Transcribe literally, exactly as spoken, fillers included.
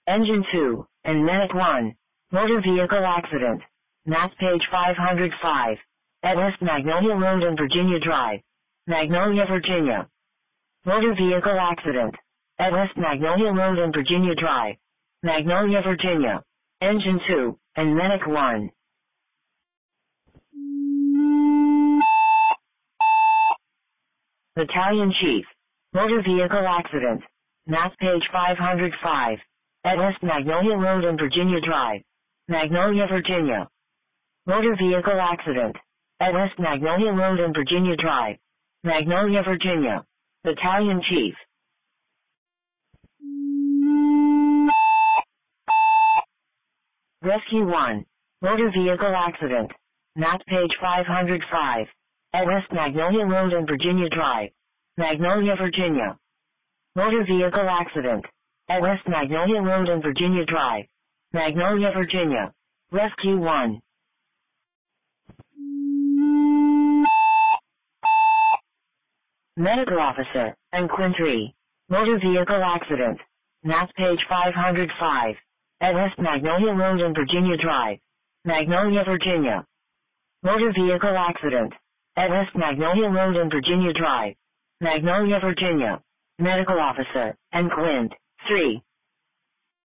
Engine two, and Medic one. Motor vehicle accident. Mass page five hundred five. At West Magnolia Road and Virginia Drive. Magnolia, Virginia. Motor vehicle accident. At West Magnolia Road and Virginia Drive. Magnolia, Virginia. Engine two, and Medic one. Battalion Chief. Motor vehicle accident. Mass page five hundred five. At West Magnolia Road and Virginia Drive. Magnolia, Virginia. Motor vehicle accident. At West Magnolia Road and Virginia Drive. Magnolia, Virginia. Battalion Chief. Rescue one. Motor vehicle accident. Mass page five hundred five. At West Magnolia Road and Virginia Drive. Magnolia, Virginia. Motor vehicle accident. At West Magnolia Road and Virginia Drive. Magnolia, Virginia. Rescue one. Medical Officer, and Quint three. Motor vehicle accident. Mass page five hundred five. At West Magnolia Road and Virginia Drive. Magnolia, Virginia. Motor vehicle accident. At West Magnolia Road and Virginia Drive. Magnolia, Virginia. Medical Officer, and Quint three.